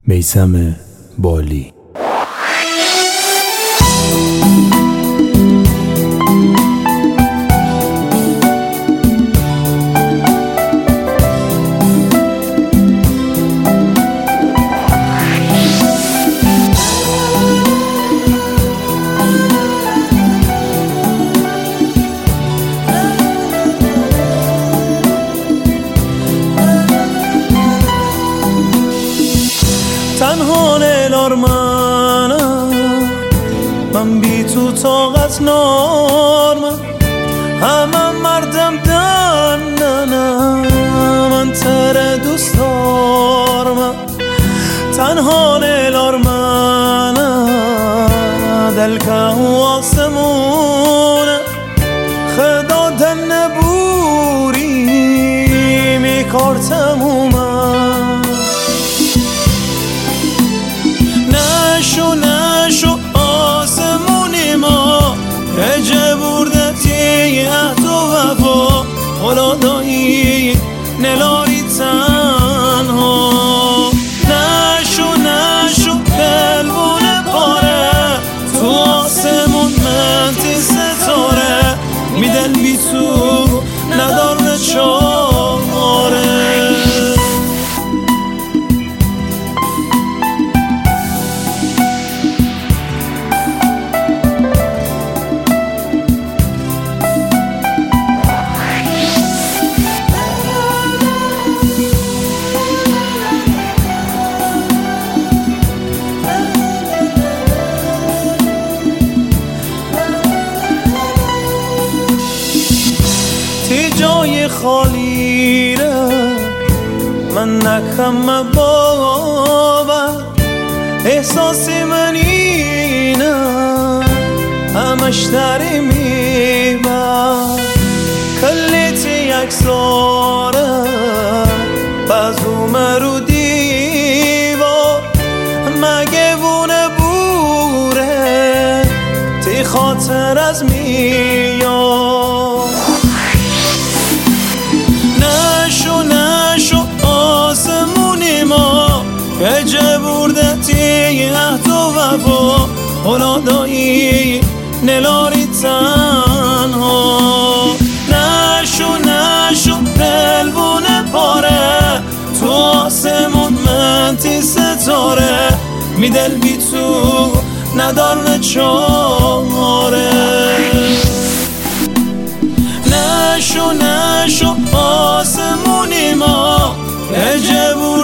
میثم بالی. تنها لیلار من بی تو طاقت نارمم، همه مردم دننم، من تر دوست دارمم. تنها لیلار دل که آسمونه خدا دن نبوری میکار تمومم. نشو آسمونی ما اجه بردتی عهد و وفا، خلادایی نلاری تنها. نشو دلونه پاره تو آسمون من تی ستاره، می دل بی تو نداره چاره. تی جای خالی ره من نکم باور، احساسی من اینه همش داری میبر. کلیتی اکساره بازوم رو دیوار، مگه وونه بوره تی خاطر از میاد. نشو آسمونی ما اجه بردتی عهد و وفا، خلادایی نلاری تنها. نشو دلونه پاره تو آسمون من تی ستاره، می دل بی تو ندارن چاره. نشو آسمونی ما اجه